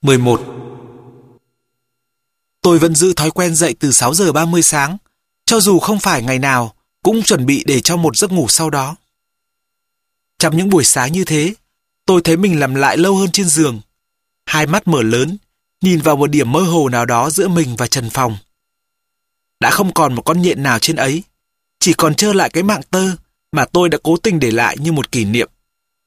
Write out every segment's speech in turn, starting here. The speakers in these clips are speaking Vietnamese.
11. Tôi vẫn giữ thói quen dậy từ 6 giờ 30 sáng, cho dù không phải ngày nào cũng chuẩn bị để cho một giấc ngủ sau đó. Trong những buổi sáng như thế, tôi thấy mình nằm lại lâu hơn trên giường, hai mắt mở lớn, nhìn vào một điểm mơ hồ nào đó giữa mình và trần phòng. Đã không còn một con nhện nào trên ấy, chỉ còn trơ lại cái mạng tơ mà tôi đã cố tình để lại như một kỷ niệm.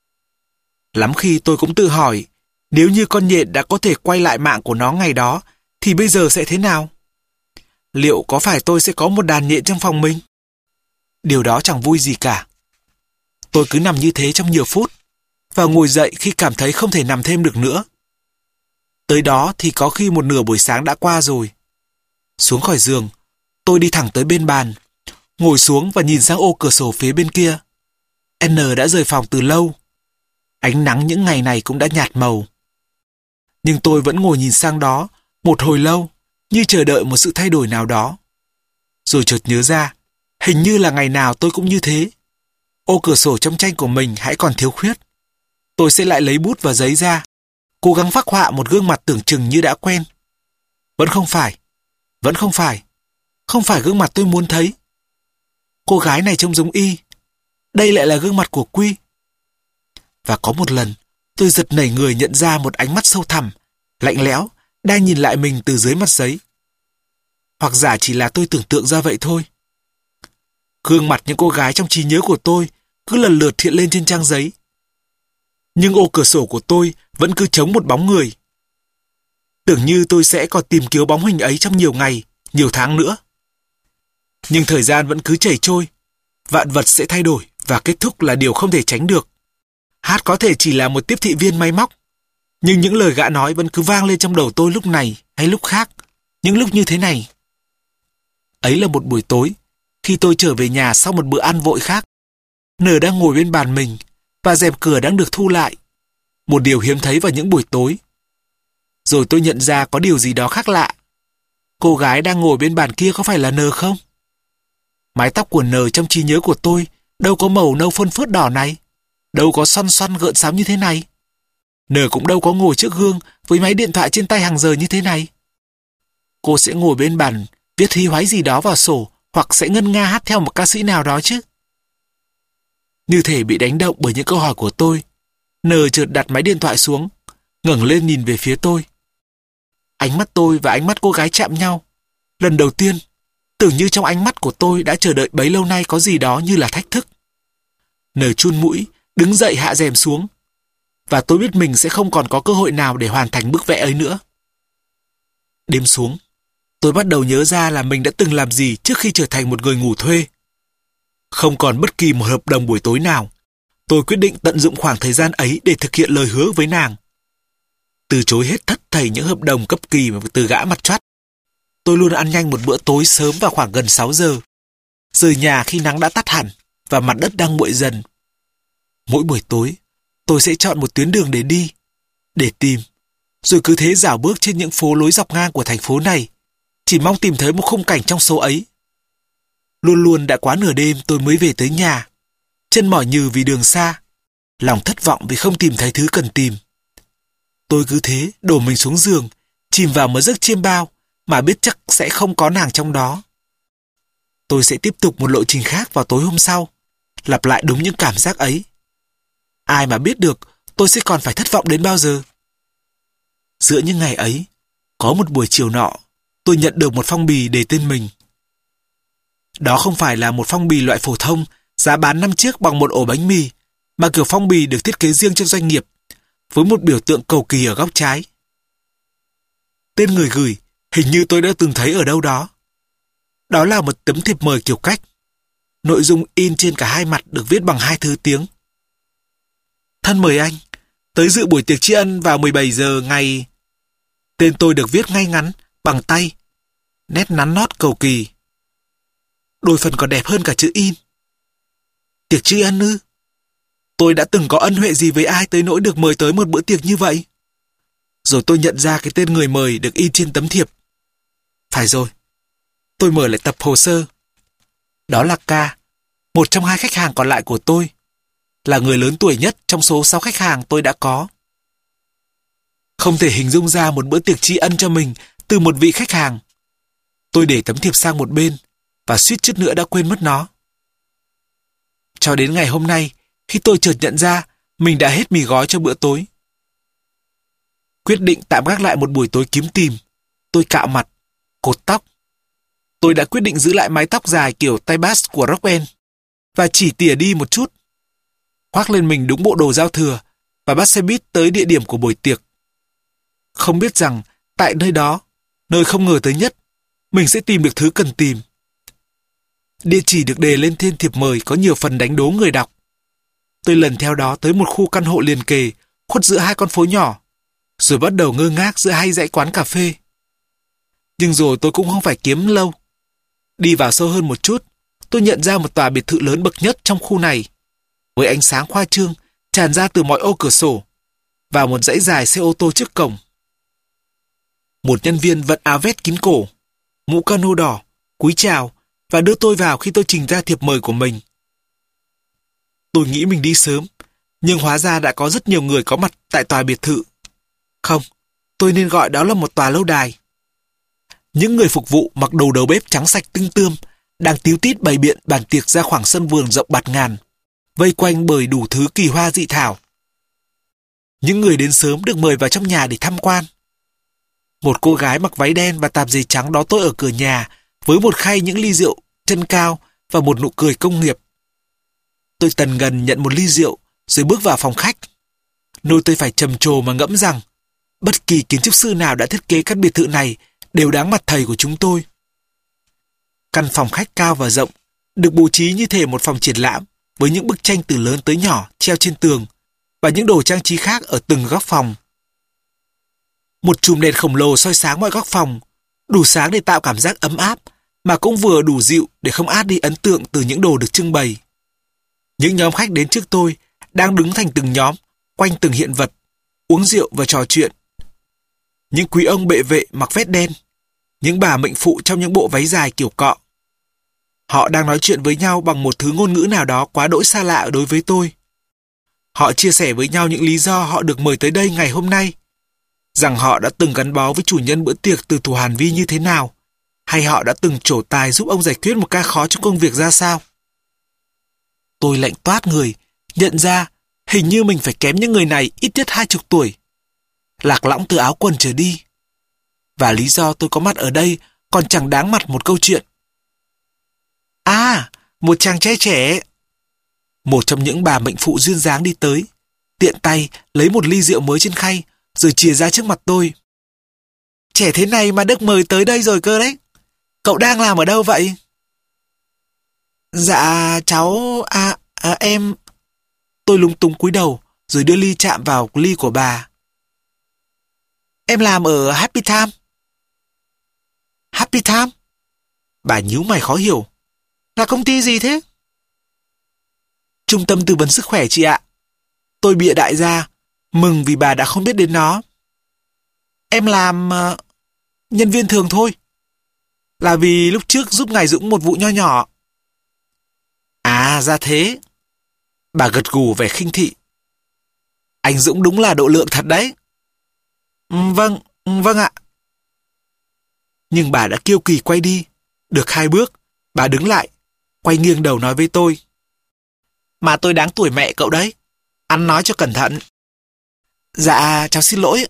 Lắm khi tôi cũng tự hỏi, nếu như con nhện đã có thể quay lại mạng của nó ngày đó, thì bây giờ sẽ thế nào? Liệu có phải tôi sẽ có một đàn nhện trong phòng mình? Điều đó chẳng vui gì cả. Tôi cứ nằm như thế trong nhiều phút, và ngồi dậy khi cảm thấy không thể nằm thêm được nữa. Tới đó thì có khi một nửa buổi sáng đã qua rồi. Xuống khỏi giường, tôi đi thẳng tới bên bàn, ngồi xuống và nhìn sang ô cửa sổ phía bên kia. N đã rời phòng từ lâu. Ánh nắng những ngày này cũng đã nhạt màu. Nhưng tôi vẫn ngồi nhìn sang đó một hồi lâu, như chờ đợi một sự thay đổi nào đó. Rồi chợt nhớ ra, hình như là ngày nào tôi cũng như thế. Ô cửa sổ trong tranh của mình hãy còn thiếu khuyết. Tôi sẽ lại lấy bút và giấy ra, cố gắng phác họa một gương mặt tưởng chừng như đã quen. Vẫn không phải. Không phải gương mặt tôi muốn thấy. Cô gái này trông giống Y. Đây lại là gương mặt của Quy. Và có một lần, tôi giật nảy người nhận ra một ánh mắt sâu thẳm, lạnh lẽo, đang nhìn lại mình từ dưới mặt giấy. Hoặc giả chỉ là tôi tưởng tượng ra vậy thôi. Gương mặt những cô gái trong trí nhớ của tôi cứ lần lượt hiện lên trên trang giấy. Nhưng ô cửa sổ của tôi vẫn cứ trống một bóng người. Tưởng như tôi sẽ còn tìm kiếm bóng hình ấy trong nhiều ngày, nhiều tháng nữa. Nhưng thời gian vẫn cứ chảy trôi. Vạn vật sẽ thay đổi và kết thúc là điều không thể tránh được. Hát có thể chỉ là một tiếp thị viên máy móc, nhưng những lời gã nói vẫn cứ vang lên trong đầu tôi lúc này hay lúc khác, những lúc như thế này. Ấy là một buổi tối, khi tôi trở về nhà sau một bữa ăn vội khác. N đang ngồi bên bàn mình, và rèm cửa đang được thu lại. Một điều hiếm thấy vào những buổi tối. Rồi tôi nhận ra có điều gì đó khác lạ. Cô gái đang ngồi bên bàn kia có phải là N không? Mái tóc của N trong trí nhớ của tôi đâu có màu nâu phơn phớt đỏ này, đâu có xoăn xoăn gợn sóng như thế này. N cũng đâu có ngồi trước gương với máy điện thoại trên tay hàng giờ như thế này. Cô sẽ ngồi bên bàn viết hí hoáy gì đó vào sổ, hoặc sẽ ngân nga hát theo một ca sĩ nào đó chứ. Như thể bị đánh động bởi những câu hỏi của tôi, N chợt đặt máy điện thoại xuống, ngẩng lên nhìn về phía tôi. Ánh mắt tôi và ánh mắt cô gái chạm nhau. Lần đầu tiên, tưởng như trong ánh mắt của tôi đã chờ đợi bấy lâu nay có gì đó như là thách thức. N chun mũi, đứng dậy hạ rèm xuống. Và tôi biết mình sẽ không còn có cơ hội nào để hoàn thành bức vẽ ấy nữa. Đêm xuống, tôi bắt đầu nhớ ra là mình đã từng làm gì trước khi trở thành một người ngủ thuê. Không còn bất kỳ một hợp đồng buổi tối nào, tôi quyết định tận dụng khoảng thời gian ấy để thực hiện lời hứa với nàng. Từ chối hết thất thảy những hợp đồng cấp kỳ từ gã mặt choắt. Tôi luôn ăn nhanh một bữa tối sớm vào khoảng gần 6 giờ. Rời nhà khi nắng đã tắt hẳn và mặt đất đang nguội dần. Mỗi buổi tối, tôi sẽ chọn một tuyến đường để đi, để tìm, rồi cứ thế dạo bước trên những phố lối dọc ngang của thành phố này, chỉ mong tìm thấy một khung cảnh trong số ấy. Luôn luôn đã quá nửa đêm tôi mới về tới nhà, chân mỏi nhừ vì đường xa, lòng thất vọng vì không tìm thấy thứ cần tìm. Tôi cứ thế đổ mình xuống giường, chìm vào một giấc chiêm bao mà biết chắc sẽ không có nàng trong đó. Tôi sẽ tiếp tục một lộ trình khác vào tối hôm sau, lặp lại đúng những cảm giác ấy. Ai mà biết được tôi sẽ còn phải thất vọng đến bao giờ. Giữa những ngày ấy, có một buổi chiều nọ, tôi nhận được một phong bì đề tên mình. Đó không phải là một phong bì loại phổ thông, giá bán 5 chiếc bằng một ổ bánh mì, mà kiểu phong bì được thiết kế riêng cho doanh nghiệp, với một biểu tượng cầu kỳ ở góc trái. Tên người gửi, hình như tôi đã từng thấy ở đâu đó. Đó là một tấm thiệp mời kiểu cách. Nội dung in trên cả hai mặt được viết bằng 2 thứ tiếng. Thân mời anh, tới dự buổi tiệc tri ân vào 17 giờ ngày... Tên tôi được viết ngay ngắn, bằng tay, nét nắn nót cầu kỳ. Đôi phần còn đẹp hơn cả chữ in. Tiệc tri ân ư? Tôi đã từng có ân huệ gì với ai tới nỗi được mời tới một bữa tiệc như vậy? Rồi tôi nhận ra cái tên người mời được in trên tấm thiệp. Phải rồi. Tôi mở lại tập hồ sơ. Đó là K, một trong 2 khách hàng còn lại của tôi, là người lớn tuổi nhất trong số 6 khách hàng tôi đã có. Không thể hình dung ra một bữa tiệc tri ân cho mình từ một vị khách hàng. Tôi để tấm thiệp sang một bên và suýt chút nữa đã quên mất nó. Cho đến ngày hôm nay, khi tôi chợt nhận ra mình đã hết mì gói cho bữa tối. Quyết định tạm gác lại một buổi tối kiếm tìm. Tôi cạo mặt, cột tóc. Tôi đã quyết định giữ lại mái tóc dài kiểu tay bass của Rockwell và chỉ tỉa đi một chút. Khoác lên mình đúng bộ đồ giao thừa và bắt xe buýt tới địa điểm của buổi tiệc. Không biết rằng tại nơi đó, nơi không ngờ tới nhất, mình sẽ tìm được thứ cần tìm. Địa chỉ được đề lên trên thiệp mời có nhiều phần đánh đố người đọc. Tôi lần theo đó tới một khu căn hộ liền kề, khuất giữa hai con phố nhỏ, rồi bắt đầu ngơ ngác giữa hai dãy quán cà phê. Nhưng rồi tôi cũng không phải kiếm lâu. Đi vào sâu hơn một chút, tôi nhận ra một tòa biệt thự lớn bậc nhất trong khu này, với ánh sáng khoa trương tràn ra từ mọi ô cửa sổ, và một dãy dài xe ô tô trước cổng. Một nhân viên vận áo vest kín cổ, mũ cano đỏ, cúi chào và đưa tôi vào khi tôi trình ra thiệp mời của mình. Tôi nghĩ mình đi sớm, nhưng hóa ra đã có rất nhiều người có mặt tại tòa biệt thự. Không, tôi nên gọi đó là một tòa lâu đài. Những người phục vụ mặc đồ đầu bếp trắng sạch tinh tươm đang tíu tít bày biện bàn tiệc ra khoảng sân vườn rộng bạt ngàn, vây quanh bởi đủ thứ kỳ hoa dị thảo. Những người đến sớm được mời vào trong nhà để tham quan. Một cô gái mặc váy đen và tạp dề trắng đón tôi ở cửa nhà với một khay những ly rượu chân cao và một nụ cười công nghiệp. Tôi tần ngần nhận một ly rượu rồi bước vào phòng khách, nơi tôi phải trầm trồ mà ngẫm rằng bất kỳ kiến trúc sư nào đã thiết kế căn biệt thự này đều đáng mặt thầy của chúng tôi. Căn phòng khách cao và rộng được bố trí như thể một phòng triển lãm với những bức tranh từ lớn tới nhỏ treo trên tường và những đồ trang trí khác ở từng góc phòng. Một chùm đèn khổng lồ soi sáng mọi góc phòng, đủ sáng để tạo cảm giác ấm áp mà cũng vừa đủ dịu để không át đi ấn tượng từ những đồ được trưng bày. Những nhóm khách đến trước tôi đang đứng thành từng nhóm quanh từng hiện vật, uống rượu và trò chuyện. Những quý ông bệ vệ mặc vest đen, những bà mệnh phụ trong những bộ váy dài kiểu cọ. Họ đang nói chuyện với nhau bằng một thứ ngôn ngữ nào đó quá đỗi xa lạ đối với tôi. Họ chia sẻ với nhau những lý do họ được mời tới đây ngày hôm nay, rằng họ đã từng gắn bó với chủ nhân bữa tiệc từ thuở Hàn Vi như thế nào, hay họ đã từng trổ tài giúp ông giải quyết một ca khó trong công việc ra sao. Tôi lạnh toát người, nhận ra hình như mình phải kém những người này ít nhất 20 tuổi. Lạc lõng từ áo quần trở đi. Và lý do tôi có mặt ở đây còn chẳng đáng mặt một câu chuyện. À, một chàng trai trẻ. Một trong những bà mệnh phụ duyên dáng đi tới, tiện tay lấy một ly rượu mới trên khay, rồi chìa ra trước mặt tôi. Trẻ thế này mà được mời tới đây rồi cơ đấy. Cậu đang làm ở đâu vậy? Dạ, cháu... em... Tôi lúng túng cúi đầu, rồi đưa ly chạm vào ly của bà. Em làm ở Happy Time. Happy Time? Bà nhíu mày khó hiểu. Là công ty gì thế? Trung tâm tư vấn sức khỏe chị ạ. Tôi bịa đại ra, mừng vì bà đã không biết đến nó. Em làm... nhân viên thường thôi. Là vì lúc trước giúp ngài Dũng một vụ nho nhỏ. À, ra thế. Bà gật gù vẻ khinh thị. Anh Dũng đúng là độ lượng thật đấy. Vâng ạ. Nhưng bà đã kiêu kỳ quay đi. Được 2 bước, bà đứng lại, quay nghiêng đầu nói với tôi. Mà tôi đáng tuổi mẹ cậu đấy. Ăn nói cho cẩn thận. Dạ, cháu xin lỗi.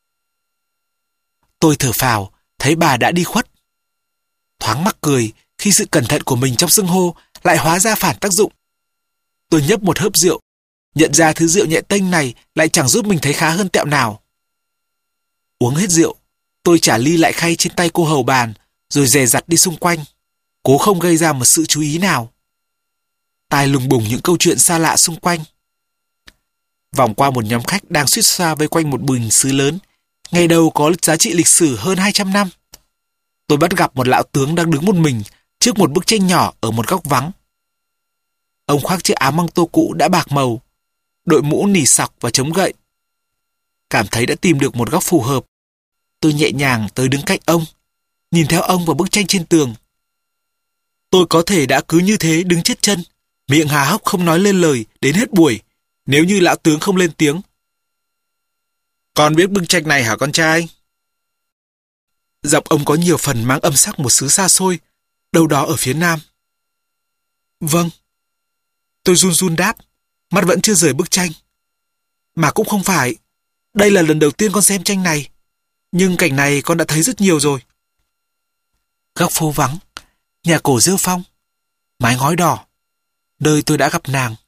Tôi thở phào, thấy bà đã đi khuất. Thoáng mắc cười khi sự cẩn thận của mình trong xưng hô lại hóa ra phản tác dụng. Tôi nhấp một hớp rượu, nhận ra thứ rượu nhẹ tênh này lại chẳng giúp mình thấy khá hơn tẹo nào. Uống hết rượu, tôi trả ly lại khay trên tay cô hầu bàn, rồi dè dặt đi xung quanh, cố không gây ra một sự chú ý nào. Tai lùng bùng những câu chuyện xa lạ xung quanh. Vòng qua một nhóm khách đang suýt xoa vây quanh một bình sứ lớn, ngày đầu có giá trị lịch sử hơn 200 năm. Tôi bắt gặp một lão tướng đang đứng một mình trước một bức tranh nhỏ ở một góc vắng. Ông khoác chiếc áo măng tô cũ đã bạc màu, đội mũ nỉ sọc và chống gậy. Cảm thấy đã tìm được một góc phù hợp, tôi nhẹ nhàng tới đứng cạnh ông, nhìn theo ông vào bức tranh trên tường. Tôi có thể đã cứ như thế đứng chết chân, miệng há hốc không nói lên lời đến hết buổi, nếu như lão tướng không lên tiếng. Con biết bức tranh này hả con trai? Giọng ông có nhiều phần mang âm sắc một xứ xa xôi, đâu đó ở phía nam. Vâng. Tôi run run đáp, mắt vẫn chưa rời bức tranh. Mà cũng không phải. Đây là lần đầu tiên con xem tranh này. Nhưng cảnh này con đã thấy rất nhiều rồi. Góc phố vắng, nhà cổ rêu phong, mái ngói đỏ, nơi tôi đã gặp nàng.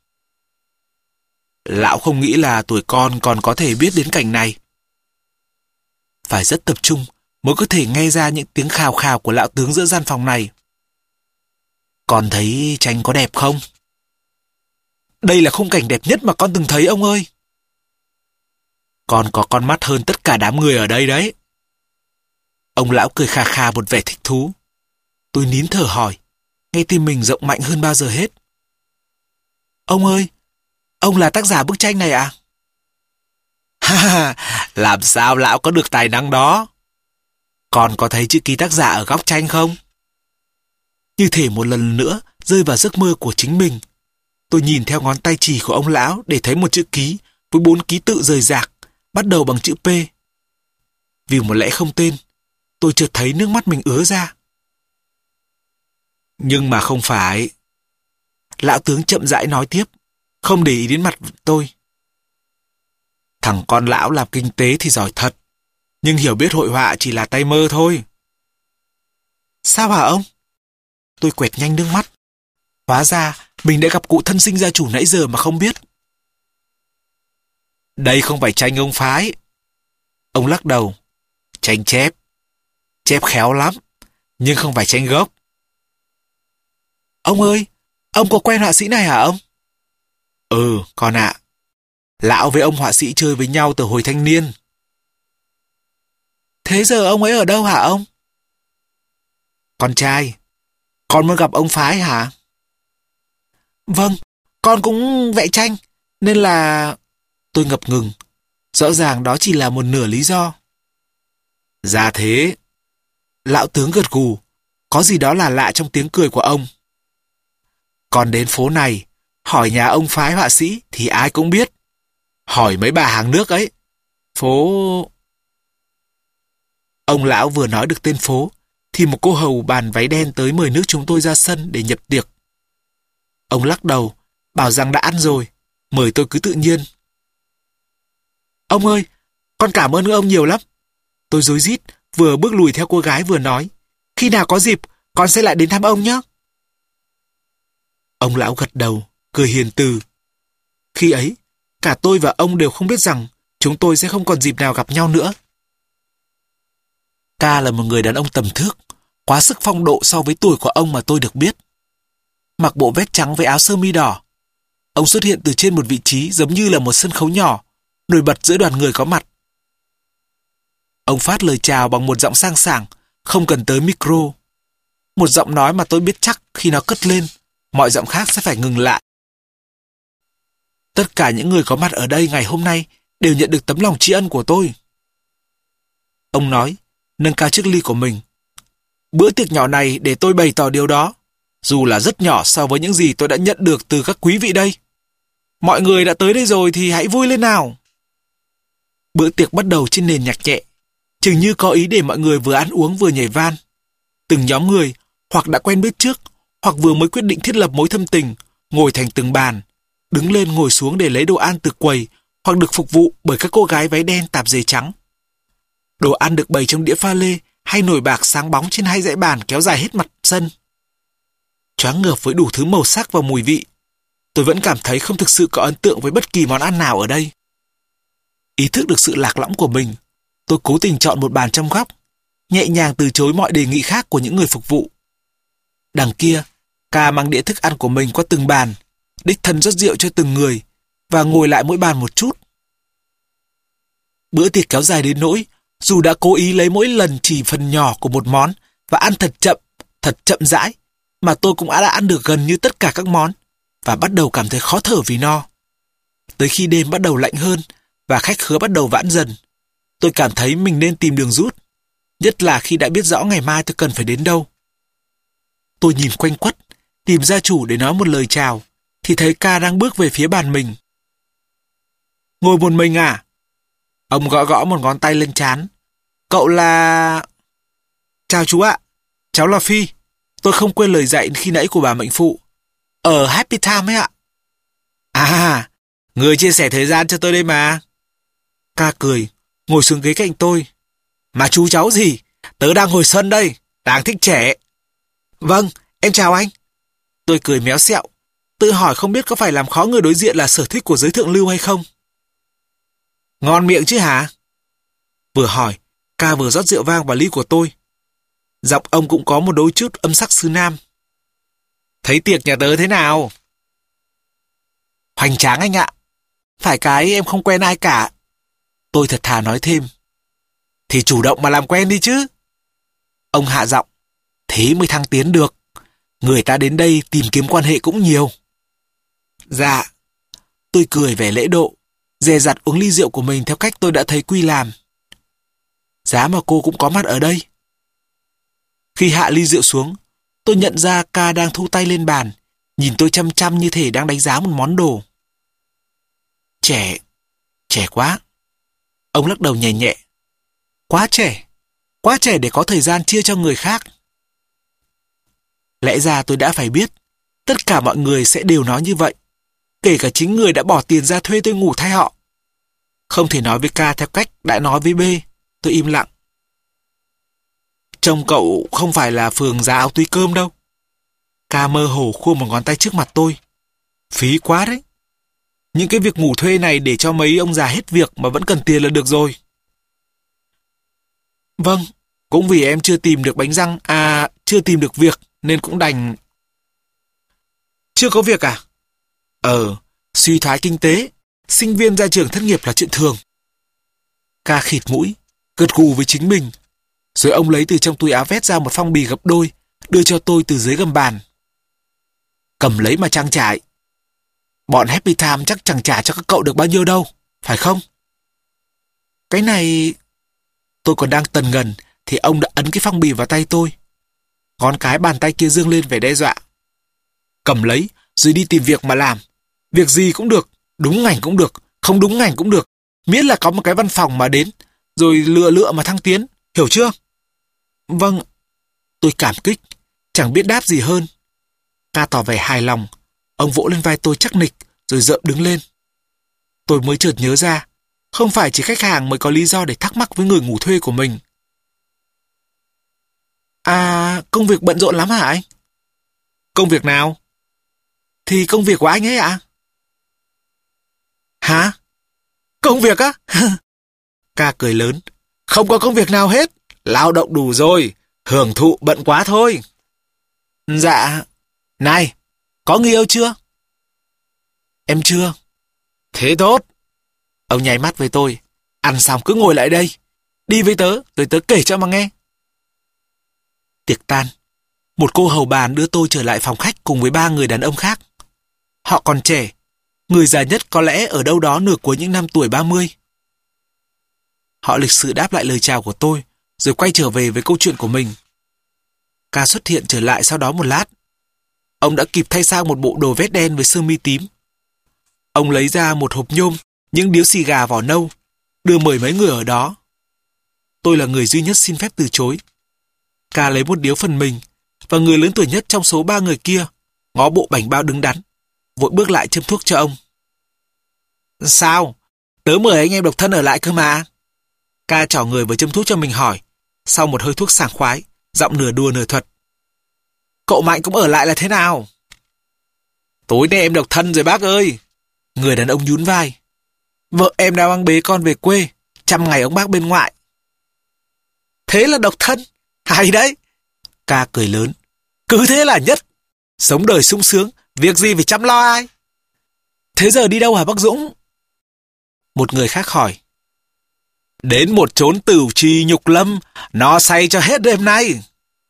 Lão không nghĩ là tuổi con còn có thể biết đến cảnh này. Phải rất tập trung mới có thể nghe ra những tiếng khào khào của lão tướng giữa gian phòng này. Con thấy tranh có đẹp không? Đây là khung cảnh đẹp nhất mà con từng thấy ông ơi. Con có con mắt hơn tất cả đám người ở đây đấy. Ông lão cười khà khà một vẻ thích thú. Tôi nín thở hỏi, nghe tim mình rộng mạnh hơn bao giờ hết. Ông ơi, ông là tác giả bức tranh này à? Ha, làm sao lão có được tài năng đó? Con có thấy chữ ký tác giả ở góc tranh không? Như thể một lần nữa rơi vào giấc mơ của chính mình. Tôi nhìn theo ngón tay chỉ của ông lão để thấy một chữ ký với 4 ký tự rời rạc, bắt đầu bằng chữ P. Vì một lẽ không tên, tôi chợt thấy nước mắt mình ứa ra. Nhưng mà không phải. Lão tướng chậm rãi nói tiếp, không để ý đến mặt tôi. Thằng con lão làm kinh tế thì giỏi thật, nhưng hiểu biết hội họa chỉ là tay mơ thôi. Sao hả ông? Tôi quẹt nhanh nước mắt. Hóa ra mình đã gặp cụ thân sinh gia chủ nãy giờ mà không biết. Đây không phải tranh ông phái. Ông lắc đầu. Tranh chép. Chép khéo lắm, nhưng không phải tranh gốc. Ông ơi, ông có quen họa sĩ này hả ông? Ừ, con ạ. Lão với ông họa sĩ chơi với nhau từ hồi thanh niên. Thế giờ ông ấy ở đâu hả ông? Con trai, con muốn gặp ông phái hả? Vâng, con cũng vẽ tranh, nên là... Tôi ngập ngừng. Rõ ràng đó chỉ là một nửa lý do. Ra thế. Lão tướng gật gù. Có gì đó là lạ trong tiếng cười của ông. Còn đến phố này, hỏi nhà ông phái họa sĩ thì ai cũng biết. Hỏi mấy bà hàng nước ấy. Phố... Ông lão vừa nói được tên phố, thì một cô hầu bàn váy đen tới mời nước chúng tôi ra sân để nhập tiệc. Ông lắc đầu, bảo rằng đã ăn rồi, mời tôi cứ tự nhiên. Ông ơi, con cảm ơn ông nhiều lắm. Tôi rối rít, vừa bước lùi theo cô gái vừa nói. Khi nào có dịp, con sẽ lại đến thăm ông nhé. Ông lão gật đầu, cười hiền từ. Khi ấy, cả tôi và ông đều không biết rằng chúng tôi sẽ không còn dịp nào gặp nhau nữa. Ca là một người đàn ông tầm thước, quá sức phong độ so với tuổi của ông mà tôi được biết. Mặc bộ vest trắng với áo sơ mi đỏ, ông xuất hiện từ trên một vị trí giống như là một sân khấu nhỏ, nổi bật giữa đoàn người có mặt. Ông phát lời chào bằng một giọng sang sảng, không cần tới micro. Một giọng nói mà tôi biết chắc khi nó cất lên, mọi giọng khác sẽ phải ngừng lại. Tất cả những người có mặt ở đây ngày hôm nay đều nhận được tấm lòng tri ân của tôi. Ông nói, nâng cao chiếc ly của mình. Bữa tiệc nhỏ này để tôi bày tỏ điều đó, dù là rất nhỏ so với những gì tôi đã nhận được từ các quý vị đây. Mọi người đã tới đây rồi thì hãy vui lên nào. Bữa tiệc bắt đầu trên nền nhạc nhẹ, chừng như có ý để mọi người vừa ăn uống vừa nhảy van. Từng nhóm người, hoặc đã quen biết trước, hoặc vừa mới quyết định thiết lập mối thâm tình, ngồi thành từng bàn, đứng lên ngồi xuống để lấy đồ ăn từ quầy, hoặc được phục vụ bởi các cô gái váy đen tạp dề trắng. Đồ ăn được bày trong đĩa pha lê hay nồi bạc sáng bóng trên 2 dãy bàn kéo dài hết mặt sân. Choáng ngợp với đủ thứ màu sắc và mùi vị, tôi vẫn cảm thấy không thực sự có ấn tượng với bất kỳ món ăn nào ở đây. Ý thức được sự lạc lõng của mình, tôi cố tình chọn một bàn trong góc, nhẹ nhàng từ chối mọi đề nghị khác của những người phục vụ. Đằng kia, Ca mang đĩa thức ăn của mình qua từng bàn, đích thân rót rượu cho từng người, và ngồi lại mỗi bàn một chút. Bữa tiệc kéo dài đến nỗi, dù đã cố ý lấy mỗi lần chỉ phần nhỏ của một món và ăn thật chậm rãi, mà tôi cũng đã ăn được gần như tất cả các món, và bắt đầu cảm thấy khó thở vì no. Tới khi đêm bắt đầu lạnh hơn, và khách khứa bắt đầu vãn dần, tôi cảm thấy mình nên tìm đường rút, nhất là khi đã biết rõ ngày mai tôi cần phải đến đâu. Tôi nhìn quanh quất, tìm gia chủ để nói một lời chào, thì thấy Ca đang bước về phía bàn mình. Ngồi một mình à? Ông gõ gõ một ngón tay lên trán. Cậu là... Chào chú ạ, cháu là Phi. Tôi không quên lời dạy khi nãy của bà mệnh phụ. Ở Happy Time ấy ạ. À, người chia sẻ thời gian cho tôi đây mà. Ca cười, ngồi xuống ghế cạnh tôi. Mà chú cháu gì? Tớ đang hồi xuân đây, đang thích trẻ. Vâng, em chào anh. Tôi cười méo xẹo, tự hỏi không biết có phải làm khó người đối diện là sở thích của giới thượng lưu hay không. Ngon miệng chứ hả? Vừa hỏi, Ca vừa rót rượu vang vào ly của tôi. Giọng ông cũng có một đôi chút âm sắc xứ Nam. Thấy tiệc nhà tớ thế nào? Hoành tráng anh ạ. Phải cái em không quen ai cả. Tôi thật thà nói thêm. Thì chủ động mà làm quen đi chứ. Ông hạ giọng. Thế mới thăng tiến được. Người ta đến đây tìm kiếm quan hệ cũng nhiều. Dạ. Tôi cười vẻ lễ độ, dè dặt uống ly rượu của mình theo cách tôi đã thấy Quy làm. Giá mà cô cũng có mặt ở đây. Khi hạ ly rượu xuống, tôi nhận ra Ca đang thu tay lên bàn, nhìn tôi chăm chăm như thể đang đánh giá một món đồ. Trẻ quá. Ông lắc đầu nhẹ nhẹ. Quá trẻ để có thời gian chia cho người khác. Lẽ ra tôi đã phải biết, tất cả mọi người sẽ đều nói như vậy, kể cả chính người đã bỏ tiền ra thuê tôi ngủ thay họ. Không thể nói với Ca theo cách đã nói với B, tôi im lặng. Trông cậu không phải là phường giá áo túi cơm đâu. Ca mơ hồ khua một ngón tay trước mặt tôi. Phí quá đấy. Những cái việc ngủ thuê này để cho mấy ông già hết việc mà vẫn cần tiền là được rồi. Vâng, cũng vì em chưa tìm được bánh răng, chưa tìm được việc nên cũng đành. Chưa có việc à? Suy thoái kinh tế, sinh viên ra trường thất nghiệp là chuyện thường. Ca khịt mũi, gật gù với chính mình. Rồi ông lấy từ trong túi áo vest ra một phong bì gấp đôi, đưa cho tôi từ dưới gầm bàn. Cầm lấy mà trang trải. Bọn Happy Time chắc chẳng trả cho các cậu được bao nhiêu đâu, phải không? Cái này... Tôi còn đang tần ngần thì ông đã ấn cái phong bì vào tay tôi. Ngón cái bàn tay kia giương lên vẻ đe dọa. Cầm lấy rồi đi tìm việc mà làm. Việc gì cũng được, đúng ngành cũng được, không đúng ngành cũng được. Miễn là có một cái văn phòng mà đến, rồi lựa mà thăng tiến, hiểu chưa? Vâng. Tôi cảm kích, chẳng biết đáp gì hơn. Ca tỏ vẻ hài lòng. Ông vỗ lên vai tôi chắc nịch, rồi rợm đứng lên. Tôi mới chợt nhớ ra, không phải chỉ khách hàng mới có lý do để thắc mắc với người ngủ thuê của mình. Công việc bận rộn lắm hả anh? Công việc nào? Thì công việc của anh ấy ạ. Hả? Công việc á? Ca cười lớn. Không có công việc nào hết. Lao động đủ rồi. Hưởng thụ bận quá thôi. Dạ. Này, có người yêu chưa? Em chưa. Thế tốt. Ông nháy mắt với tôi. Ăn xong cứ ngồi lại đây. Đi với tớ, rồi tớ kể cho mà nghe. Tiệc tan. Một cô hầu bàn đưa tôi trở lại phòng khách cùng với 3 người đàn ông khác. Họ còn trẻ. Người già nhất có lẽ ở đâu đó nửa cuối những năm tuổi 30. Họ lịch sự đáp lại lời chào của tôi, rồi quay trở về với câu chuyện của mình. Ca xuất hiện trở lại sau đó một lát. Ông đã kịp thay sang một bộ đồ vest đen với sơ mi tím. Ông lấy ra một hộp nhôm, những điếu xì gà vỏ nâu, đưa mời mấy người ở đó. Tôi là người duy nhất xin phép từ chối. Ca lấy một điếu phần mình, và người lớn tuổi nhất trong số 3 người kia, ngó bộ bảnh bao đứng đắn, vội bước lại châm thuốc cho ông. Sao? Tớ mời anh em độc thân ở lại cơ mà. Ca trỏ người vừa châm thuốc cho mình hỏi, sau một hơi thuốc sảng khoái, giọng nửa đùa nửa thật. Cậu Mạnh cũng ở lại là thế nào? Tối nay em độc thân rồi bác ơi. Người đàn ông nhún vai. Vợ em đang mang bế con về quê, chăm ngày ông bác bên ngoại. Thế là độc thân? Hay đấy. Ca cười lớn. Cứ thế là nhất. Sống đời sung sướng, việc gì phải chăm lo ai. Thế giờ đi đâu hả bác Dũng? Một người khác hỏi. Đến một chốn tửu trì nhục lâm, nó say cho hết đêm nay.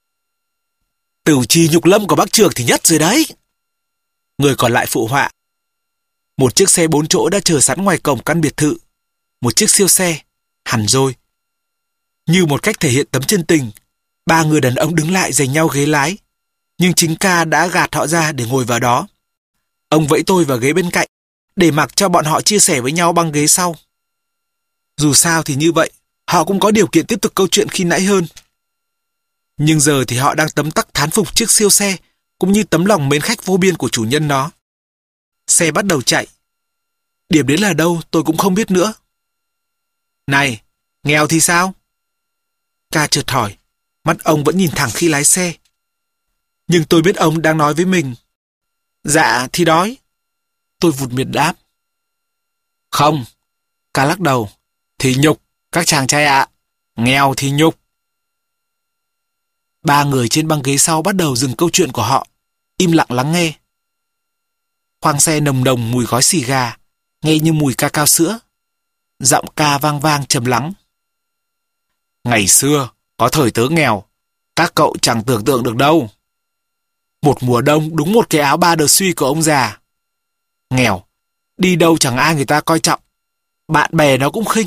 Tửu trì nhục lâm của bác Trường thì nhất rồi đấy. Người còn lại phụ họa. Một chiếc xe 4 chỗ đã chờ sẵn ngoài cổng căn biệt thự. Một chiếc siêu xe, hẳn rồi. Như một cách thể hiện tấm chân tình, 3 người đàn ông đứng lại giành nhau ghế lái. Nhưng chính Ca đã gạt họ ra để ngồi vào đó. Ông vẫy tôi vào ghế bên cạnh, để mặc cho bọn họ chia sẻ với nhau băng ghế sau. Dù sao thì như vậy, họ cũng có điều kiện tiếp tục câu chuyện khi nãy hơn. Nhưng giờ thì họ đang tấm tắc thán phục chiếc siêu xe, cũng như tấm lòng mến khách vô biên của chủ nhân nó. Xe bắt đầu chạy. Điểm đến là đâu tôi cũng không biết nữa. Này, nghèo thì sao? Ca chợt hỏi, mắt ông vẫn nhìn thẳng khi lái xe. Nhưng tôi biết ông đang nói với mình. Dạ thì đói. Tôi vụt miệng đáp. Không. Ca lắc đầu. Thì nhục, các chàng trai ạ. Nghèo thì nhục. Ba người trên băng ghế sau bắt đầu dừng câu chuyện của họ, im lặng lắng nghe. Khoang xe nồng nồng mùi gói xì gà, nghe như mùi ca cao sữa. Giọng Ca vang vang trầm lắng. Ngày xưa, có thời tớ nghèo, các cậu chẳng tưởng tượng được đâu. Một mùa đông đúng một cái áo ba đờ suy của ông già. Nghèo, đi đâu chẳng ai người ta coi trọng, bạn bè nó cũng khinh.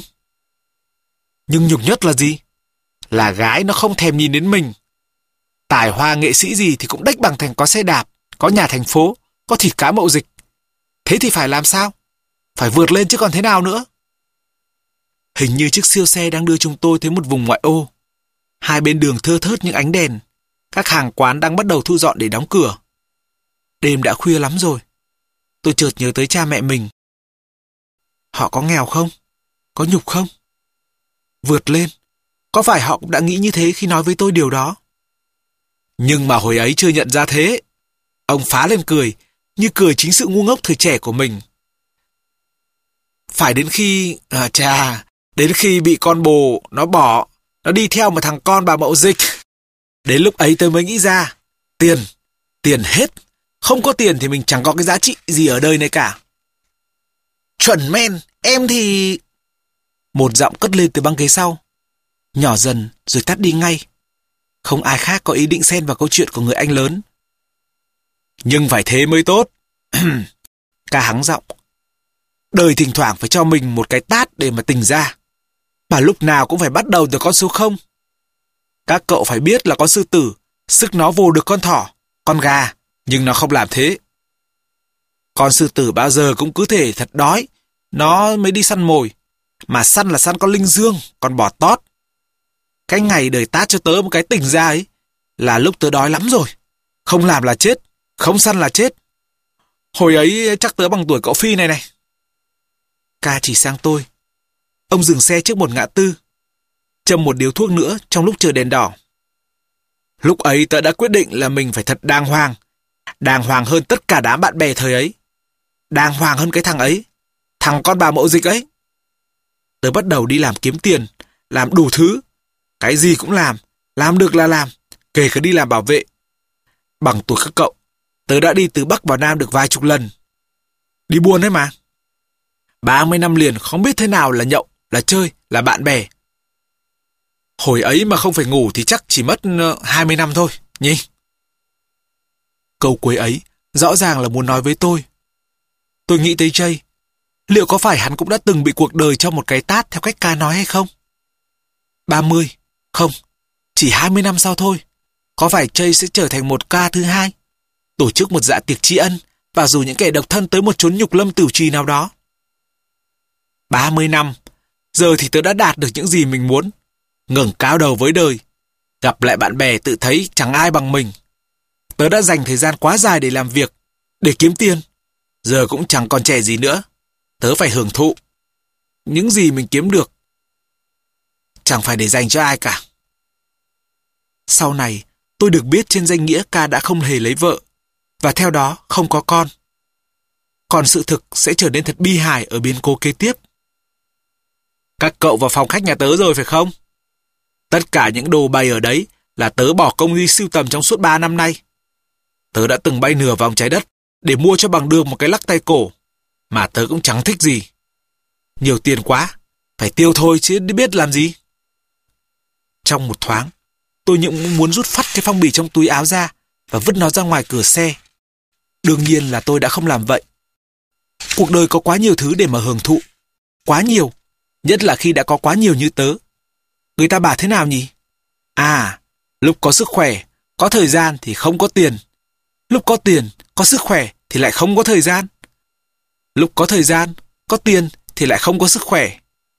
Nhưng nhục nhất là gì? Là gái nó không thèm nhìn đến mình. Tài hoa nghệ sĩ gì thì cũng đếch bằng thành có xe đạp, có nhà thành phố, có thịt cá mậu dịch. Thế thì phải làm sao? Phải vượt lên chứ còn thế nào nữa? Hình như chiếc siêu xe đang đưa chúng tôi tới một vùng ngoại ô. Hai bên đường thưa thớt những ánh đèn. Các hàng quán đang bắt đầu thu dọn để đóng cửa. Đêm đã khuya lắm rồi. Tôi chợt nhớ tới cha mẹ mình. Họ có nghèo không? Có nhục không? Vượt lên. Có phải họ cũng đã nghĩ như thế khi nói với tôi điều đó? Nhưng mà hồi ấy chưa nhận ra thế. Ông phá lên cười, như cười chính sự ngu ngốc thời trẻ của mình. Phải đến khi... đến khi bị con bồ nó bỏ, nó đi theo một thằng con bà mậu dịch. Đến lúc ấy tôi mới nghĩ ra. Tiền hết. Không có tiền thì mình chẳng có cái giá trị gì ở đời này cả. Chuẩn men, em thì... Một giọng cất lên từ băng ghế sau. Nhỏ dần rồi tắt đi ngay. Không ai khác có ý định xen vào câu chuyện của người anh lớn. Nhưng phải thế mới tốt. Ca hắng giọng. Đời thỉnh thoảng phải cho mình một cái tát để mà tỉnh ra. Mà lúc nào cũng phải bắt đầu từ con số 0. Các cậu phải biết là con sư tử, sức nó vồ được con thỏ, con gà, nhưng nó không làm thế. Con sư tử bao giờ cũng cứ thể thật đói, nó mới đi săn mồi. Mà săn là săn con linh dương, con bò tót. Cái ngày đời tát cho tớ một cái tỉnh ra ấy, là lúc tớ đói lắm rồi. Không làm là chết, không săn là chết. Hồi ấy chắc tớ bằng tuổi cậu Phi này. Ca chỉ sang tôi. Ông dừng xe trước một ngã tư, châm một điếu thuốc nữa trong lúc chờ đèn đỏ. Lúc ấy tớ đã quyết định là mình phải thật đàng hoàng. Đàng hoàng hơn tất cả đám bạn bè thời ấy. Đàng hoàng hơn cái thằng ấy, thằng con bà mậu dịch ấy. Tớ bắt đầu đi làm kiếm tiền, làm đủ thứ. Cái gì cũng làm được là làm, kể cả đi làm bảo vệ. Bằng tuổi các cậu, tớ đã đi từ Bắc vào Nam được vài chục lần. Đi buôn đấy mà. 30 năm liền không biết thế nào là nhậu, là chơi, là bạn bè. Hồi ấy mà không phải ngủ thì chắc chỉ mất 20 năm thôi, nhỉ? Câu cuối ấy rõ ràng là muốn nói với tôi. Tôi nghĩ tới Jay. Liệu có phải hắn cũng đã từng bị cuộc đời cho một cái tát theo cách Ca nói hay không? 30, không, chỉ 20 năm sau thôi. Có phải Jay sẽ trở thành một Ca thứ hai? Tổ chức một dạ tiệc tri ân và rủ những kẻ độc thân tới một chốn nhục lâm tử trì nào đó. 30 năm, giờ thì tớ đã đạt được những gì mình muốn. Ngẩng cao đầu với đời. Gặp lại bạn bè tự thấy chẳng ai bằng mình. Tớ đã dành thời gian quá dài để làm việc, để kiếm tiền. Giờ cũng chẳng còn trẻ gì nữa. Tớ phải hưởng thụ những gì mình kiếm được. Chẳng phải để dành cho ai cả. Sau này, tôi được biết trên danh nghĩa Ca đã không hề lấy vợ, và theo đó không có con. Còn sự thực sẽ trở nên thật bi hài ở biến cố kế tiếp. Các cậu vào phòng khách nhà tớ rồi phải không? Tất cả những đồ bày ở đấy là tớ bỏ công đi sưu tầm trong suốt 3 năm nay. Tớ đã từng bay nửa vòng trái đất để mua cho bằng được một cái lắc tay cổ, mà tớ cũng chẳng thích gì. Nhiều tiền quá, phải tiêu thôi chứ biết làm gì. Trong một thoáng, tôi những muốn rút phắt cái phong bì trong túi áo ra và vứt nó ra ngoài cửa xe. Đương nhiên là tôi đã không làm vậy. Cuộc đời có quá nhiều thứ để mà hưởng thụ. Quá nhiều, nhất là khi đã có quá nhiều như tớ. Người ta bảo thế nào nhỉ? Lúc có sức khỏe, có thời gian thì không có tiền. Lúc có tiền, có sức khỏe thì lại không có thời gian. Lúc có thời gian, có tiền thì lại không có sức khỏe.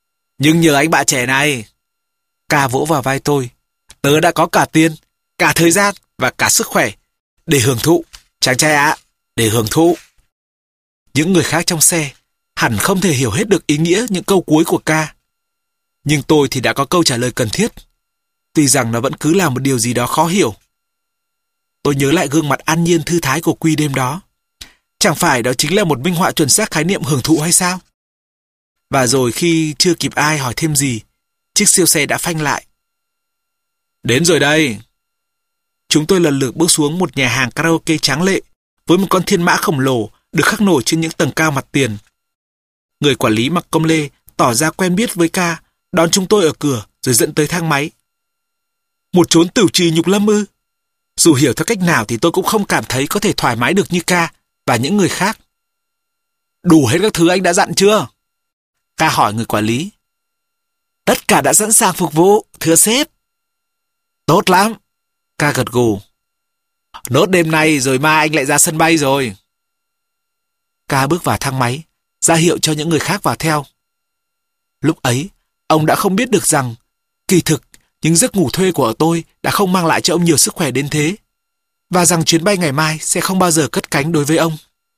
Nhưng nhờ anh bạn trẻ này. Ca vỗ vào vai tôi. Tớ đã có cả tiền, cả thời gian và cả sức khỏe để hưởng thụ, chàng trai ạ, để hưởng thụ. Những người khác trong xe hẳn không thể hiểu hết được ý nghĩa những câu cuối của Ca. Nhưng tôi thì đã có câu trả lời cần thiết, tuy rằng nó vẫn cứ là một điều gì đó khó hiểu. Tôi nhớ lại gương mặt an nhiên thư thái của Quy đêm đó. Chẳng phải đó chính là một minh họa chuẩn xác khái niệm hưởng thụ hay sao? Và rồi khi chưa kịp ai hỏi thêm gì, chiếc siêu xe đã phanh lại. Đến rồi đây. Chúng tôi lần lượt bước xuống một nhà hàng karaoke tráng lệ với một con thiên mã khổng lồ được khắc nổi trên những tầng cao mặt tiền. Người quản lý mặc công lê tỏ ra quen biết với Ca, đón chúng tôi ở cửa rồi dẫn tới thang máy. Một chốn tửu trì nhục lâm ư? Dù hiểu theo cách nào thì tôi cũng không cảm thấy có thể thoải mái được như Ca và những người khác. Đủ hết các thứ anh đã dặn chưa? Ca hỏi người quản lý. Tất cả đã sẵn sàng phục vụ, thưa sếp. Tốt lắm. Ca gật gù. Nốt đêm nay rồi mai anh lại ra sân bay rồi. Ca bước vào thang máy, ra hiệu cho những người khác vào theo. Lúc ấy, ông đã không biết được rằng, kỳ thực, những giấc ngủ thuê của tôi đã không mang lại cho ông nhiều sức khỏe đến thế, và rằng chuyến bay ngày mai sẽ không bao giờ cất cánh đối với ông.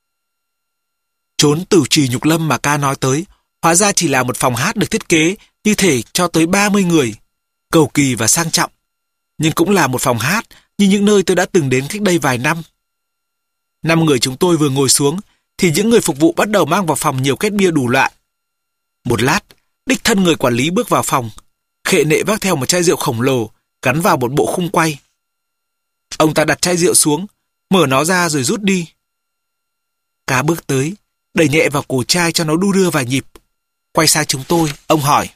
Chốn tửu trì nhục lâm mà Ca nói tới, hóa ra chỉ là một phòng hát được thiết kế như thể cho tới 30 người, cầu kỳ và sang trọng, nhưng cũng là một phòng hát như những nơi tôi đã từng đến cách đây vài năm. 5 người chúng tôi vừa ngồi xuống, thì những người phục vụ bắt đầu mang vào phòng nhiều két bia đủ loại. Một lát, đích thân người quản lý bước vào phòng, khệ nệ vác theo một chai rượu khổng lồ, gắn vào một bộ khung quay. Ông ta đặt chai rượu xuống, mở nó ra rồi rút đi. Ca bước tới, đẩy nhẹ vào cổ chai cho nó đu đưa vài nhịp. Quay sang chúng tôi, ông hỏi.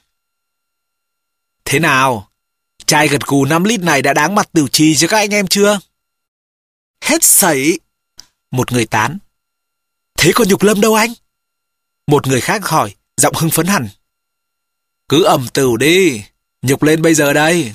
Thế nào? Chai gật gù 5 lít này đã đáng mặt tửu trì cho các anh em chưa? Hết sảy. Một người tán. Thế còn nhục lâm đâu anh? Một người khác hỏi, giọng hưng phấn hẳn. Cứ ẩm tửu đi, nhục lên bây giờ đây.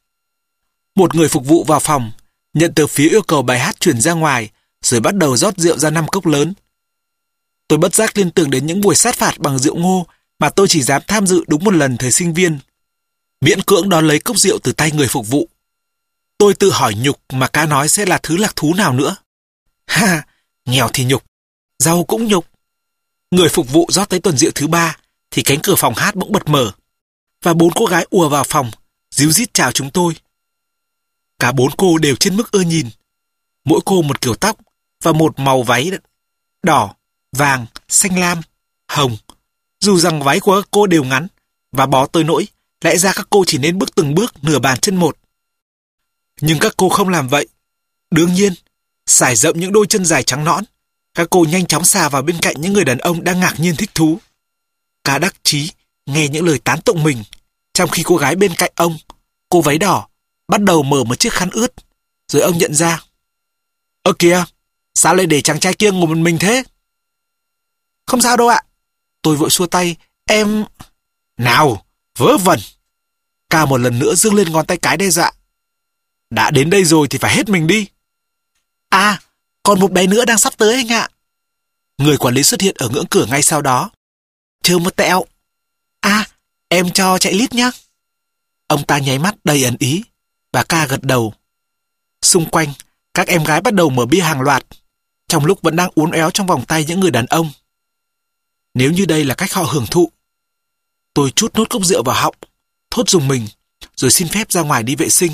Một người phục vụ vào phòng, nhận từ phía yêu cầu bài hát chuyển ra ngoài, rồi bắt đầu rót rượu ra 5 cốc lớn. Tôi bất giác liên tưởng đến những buổi sát phạt bằng rượu ngô mà tôi chỉ dám tham dự đúng một lần thời sinh viên. Miễn cưỡng đón lấy cốc rượu từ tay người phục vụ. Tôi tự hỏi nhục mà Ca nói sẽ là thứ lạc thú nào nữa. Ha, nghèo thì nhục, giàu cũng nhục. Người phục vụ rót tới tuần rượu thứ 3 thì cánh cửa phòng hát bỗng bật mở và 4 cô gái ùa vào phòng, ríu rít chào chúng tôi. Cả 4 cô đều trên mức ưa nhìn, mỗi cô một kiểu tóc và một màu váy đỏ, vàng, xanh lam, hồng. Dù rằng váy của các cô đều ngắn và bó tới nỗi lẽ ra các cô chỉ nên bước từng bước nửa bàn chân một. Nhưng các cô không làm vậy. Đương nhiên, sải rộng những đôi chân dài trắng nõn, các cô nhanh chóng xà vào bên cạnh những người đàn ông đang ngạc nhiên thích thú. Ca đắc chí nghe những lời tán tụng mình, trong khi cô gái bên cạnh ông, cô váy đỏ, bắt đầu mở một chiếc khăn ướt. Rồi ông nhận ra. Ơ kìa, sao lại để chàng trai kia ngồi một mình thế? Không sao đâu ạ. Tôi vội xua tay. Em... Nào, vớ vẩn. Ca một lần nữa giương lên ngón tay cái đe dọa. Đã đến đây rồi thì phải hết mình đi. À, còn một bé nữa đang sắp tới anh ạ. Người quản lý xuất hiện ở ngưỡng cửa ngay sau đó. Chờ một tẹo. À, em cho chạy lít nhá. Ông ta nháy mắt đầy ẩn ý và Ca gật đầu. Xung quanh, các em gái bắt đầu mở bia hàng loạt, trong lúc vẫn đang uốn éo trong vòng tay những người đàn ông. Nếu như đây là cách họ hưởng thụ. Tôi trút nốt cốc rượu vào họng, thốt rùng mình, rồi xin phép ra ngoài đi vệ sinh.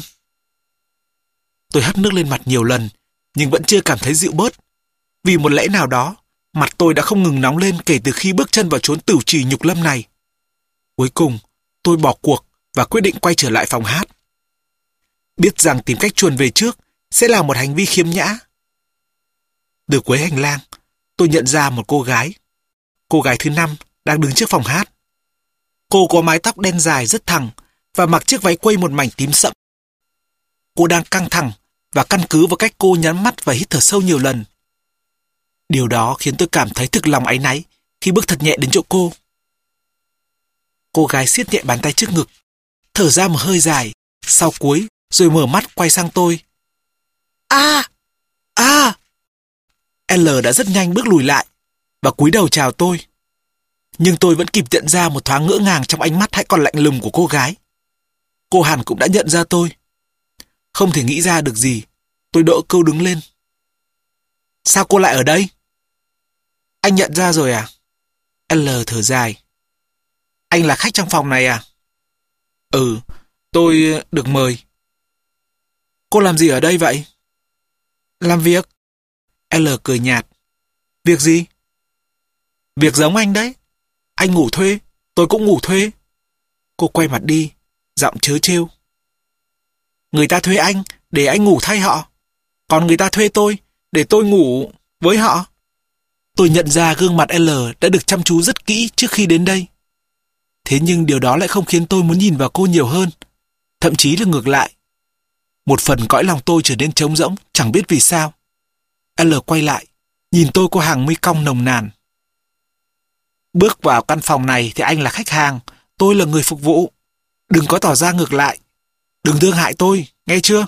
Tôi hắt nước lên mặt nhiều lần, nhưng vẫn chưa cảm thấy dịu bớt. Vì một lẽ nào đó, mặt tôi đã không ngừng nóng lên kể từ khi bước chân vào chốn tửu trì nhục lâm này. Cuối cùng, tôi bỏ cuộc và quyết định quay trở lại phòng hát. Biết rằng tìm cách chuồn về trước sẽ là một hành vi khiếm nhã. Từ cuối hành lang, tôi nhận ra một cô gái. Cô gái thứ 5 đang đứng trước phòng hát. Cô có mái tóc đen dài rất thẳng và mặc chiếc váy quây một mảnh tím sậm. Cô đang căng thẳng và căn cứ vào cách cô nhắm mắt và hít thở sâu nhiều lần. Điều đó khiến tôi cảm thấy thực lòng áy náy khi bước thật nhẹ đến chỗ cô. Cô gái siết nhẹ bàn tay trước ngực, thở ra một hơi dài, sau cuối rồi mở mắt quay sang tôi. L đã rất nhanh bước lùi lại và cúi đầu chào tôi. Nhưng tôi vẫn kịp nhận ra một thoáng ngỡ ngàng trong ánh mắt hãy còn lạnh lùng của cô gái. Cô hẳn cũng đã nhận ra tôi. Không thể nghĩ ra được gì, tôi đỡ câu đứng lên. Sao cô lại ở đây? Anh nhận ra rồi à? L thở dài. Anh là khách trong phòng này à? Ừ, tôi được mời. Cô làm gì ở đây vậy? Làm việc. L cười nhạt. Việc gì? Việc giống anh đấy. Anh ngủ thuê, tôi cũng ngủ thuê. Cô quay mặt đi, giọng trớ trêu. Người ta thuê anh để anh ngủ thay họ, còn người ta thuê tôi để tôi ngủ với họ. Tôi nhận ra gương mặt L đã được chăm chú rất kỹ trước khi đến đây. Thế nhưng điều đó lại không khiến tôi muốn nhìn vào cô nhiều hơn, thậm chí là ngược lại. Một phần cõi lòng tôi trở nên trống rỗng, chẳng biết vì sao. L quay lại, nhìn tôi qua hàng mi cong nồng nàn. Bước vào căn phòng này thì anh là khách hàng, tôi là người phục vụ. Đừng có tỏ ra ngược lại. Đừng thương hại tôi, nghe chưa?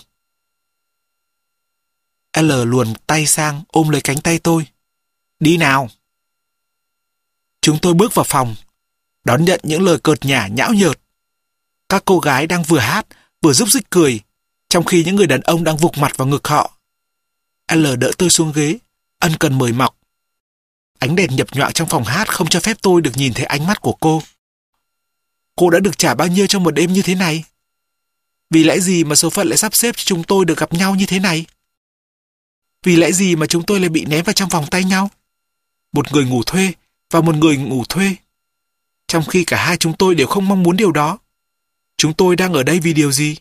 L luồn tay sang ôm lấy cánh tay tôi. Đi nào. Chúng tôi bước vào phòng, đón nhận những lời cợt nhả nhão nhợt. Các cô gái đang vừa hát, vừa rúc rích cười, trong khi những người đàn ông đang vụt mặt vào ngực họ. L đỡ tôi xuống ghế, ân cần mời mọc. Ánh đèn nhập nhọa trong phòng hát không cho phép tôi được nhìn thấy ánh mắt của cô. Cô đã được trả bao nhiêu cho một đêm như thế này? Vì lẽ gì mà số phận lại sắp xếp cho chúng tôi được gặp nhau như thế này? Vì lẽ gì mà chúng tôi lại bị ném vào trong vòng tay nhau? Một người ngủ thuê và một người ngủ thuê. Trong khi cả hai chúng tôi đều không mong muốn điều đó. Chúng tôi đang ở đây vì điều gì?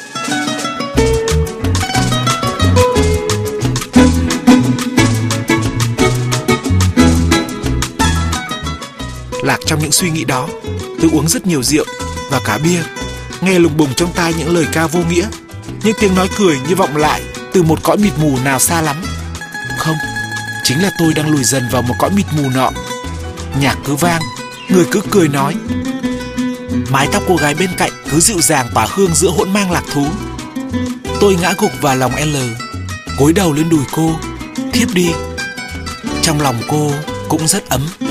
Lạc trong những suy nghĩ đó, tôi uống rất nhiều rượu và cả bia, nghe lùng bùng trong tai những lời ca vô nghĩa, những tiếng nói cười như vọng lại từ một cõi mịt mù nào xa lắm. Không, chính là tôi đang lùi dần vào một cõi mịt mù nọ. Nhạc cứ vang, người cứ cười nói. Mái tóc cô gái bên cạnh cứ dịu dàng tỏa hương giữa hỗn mang lạc thú. Tôi ngã gục vào lòng L, gối đầu lên đùi cô, thiếp đi. Trong lòng cô cũng rất ấm.